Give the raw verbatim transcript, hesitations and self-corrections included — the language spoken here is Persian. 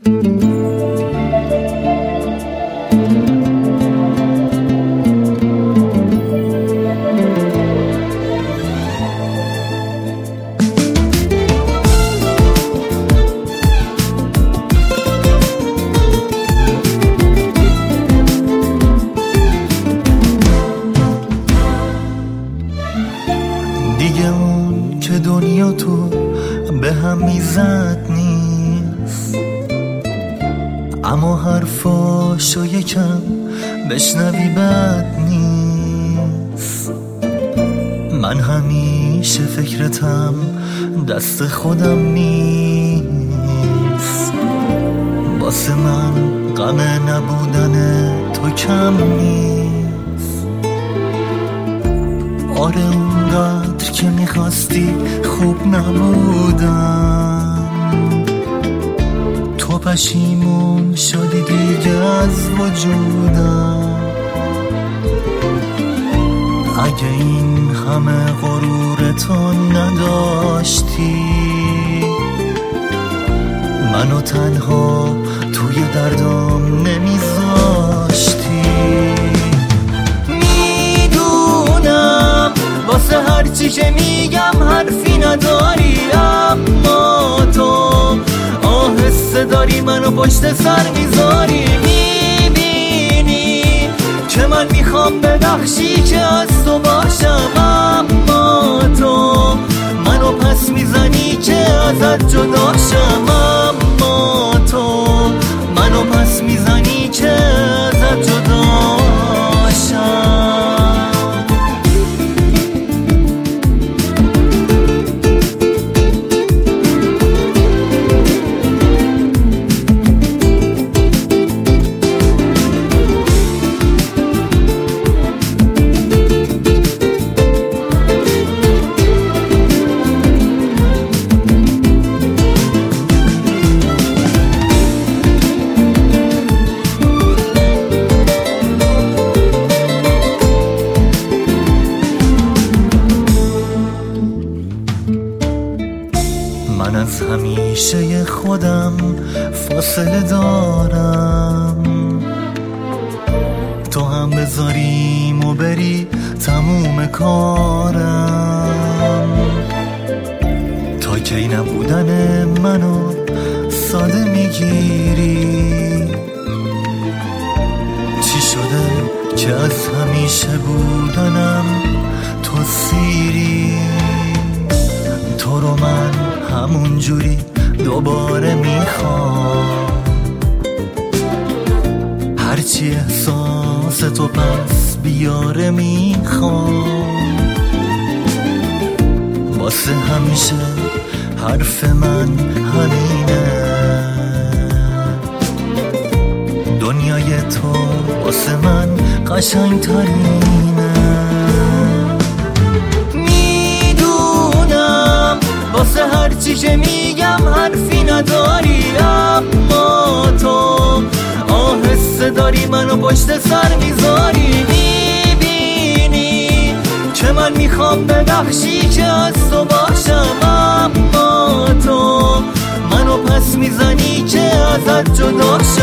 دیگه اون که دنیا تو به هم میزد نیست، اما حرفاشو یکم بشنوی بد نیست. من همیشه فکرتم دست خودم نیست، واسه من غم نبودن تو کم نیست. آره اونقدر که میخواستی خوب نبودم، تو پشیمون شدی دیگه از وجودم. اگه این همه غرور تو نداشتی، منو تنها توی دردام نمیذاشتی. میدونم واسه هرچی که میگم حرفی نداری، اما تو آهسته داری منو پشت سر میذاری. میبینی که من میخوام ببخشی که از تو باشم، اما تو منو پس میزنی که ازت جداشم. اما تو منو پس میزنی که ازت جداشم. من از همیشه خودم فاصله دارم، تو هم بذاریم و بری تموم کارم. تا کی نبودن منو ساده میگیری؟ چی شده که از همیشه بودنم تو سیری؟ تو رو من همون جوری دوباره میخوام، هرچی احساس تو پس بیاره میخوام. واسه همیشه حرف من همینه، دنیای تو واسه من قشنگ ترینه. واسه هرچی که میگم حرفی نداری، اما تو آهسته داری منو پشت سر میذاری. میبینی که من میخوام ببخشی که از تو باشم، اما تو منو پس میزنی که ازت جداشم.